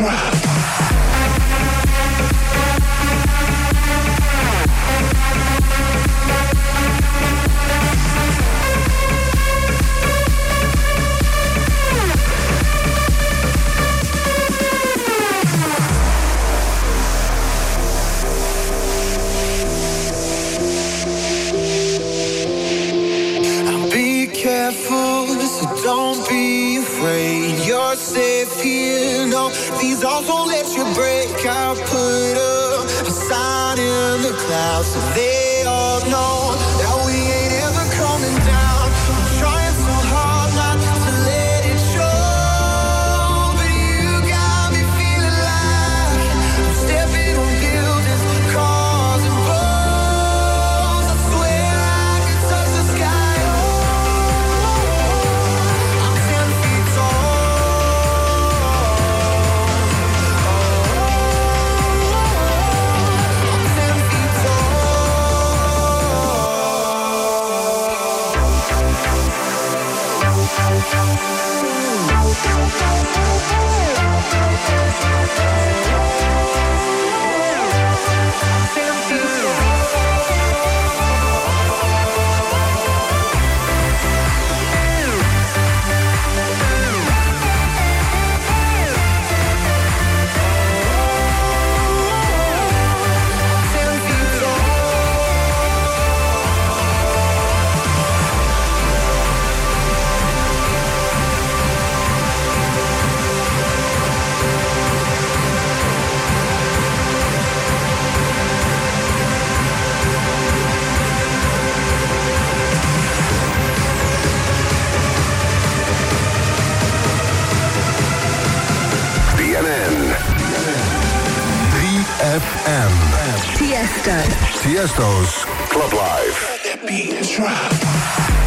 Don't be afraid, you're safe here. No, these walls won't let you break. I put up a sign in the clouds so they all know that we ain't ever coming down. I'm trying so hard not to let it show, but you got me feeling like I'm stepping on buildings, cars and boats. I swear I can touch the sky. FM. Tiesto's Club Live. Let that beat drop.